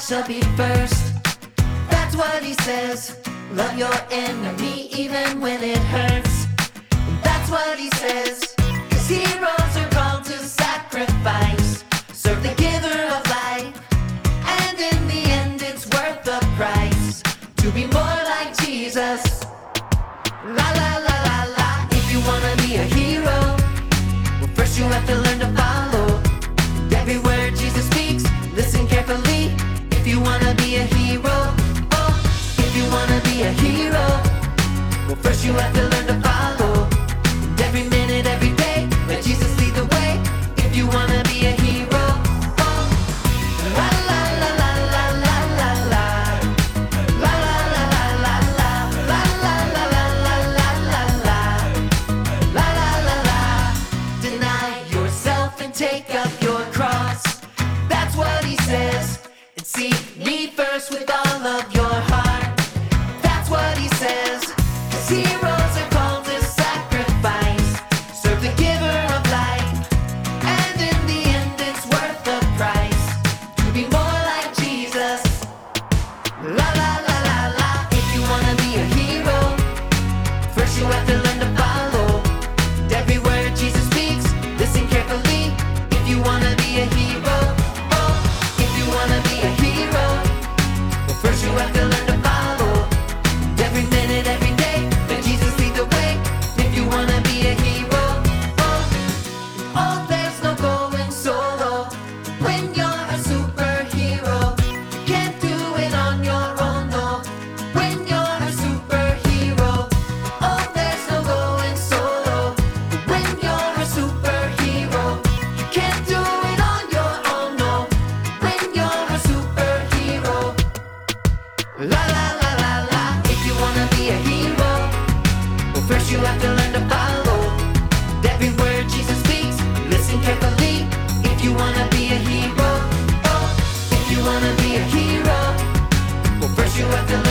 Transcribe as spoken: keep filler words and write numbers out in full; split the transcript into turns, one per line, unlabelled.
shall be first. That's what he says. Love your enemy even when it hurts. That's what he says. 'Cause heroes are called to sacrifice. Serve the giver of life, and in the end it's worth the price to be more like Jesus. La la la la la. If you wanna be a hero, well, first you have to learn to follow every word Jesus speaks. Listen carefully. If you wanna be a hero, oh, if you wanna be a hero, well, first you have to learn to follow every minute, every day. Let Jesus lead the way. If you wanna be a hero, oh, la la la la la la la la, la la la la la la, la la la la la la la la, la la la la. Deny yourself and take up your cross. That's what he says. And seek me first with all of your heart. That's what he says. 'Cause heroes are called to sacrifice. Serve the giver of life, and in the end it's worth the price to be more like Jesus. La la la la la. If you wanna be a hero, first you have to learn to follow every word Jesus speaks. Listen carefully. If you wanna be a hero, oh, if you wanna be a hero, well, first you have to learn to follow every minute, every day. Let Jesus lead the way. If you wanna be a hero, oh, oh, there's no going solo when you're a superhero. You can't do it on your own, no. When you're a superhero, oh, there's no going solo when you're a superhero. You can't do it on your own, no. When you're a superhero, la la la la la. If you wanna be a hero, well, first you have to learn to follow every word Jesus speaks. Listen carefully. If you wanna be a hero, oh, if you wanna be a hero, well, first you have to learn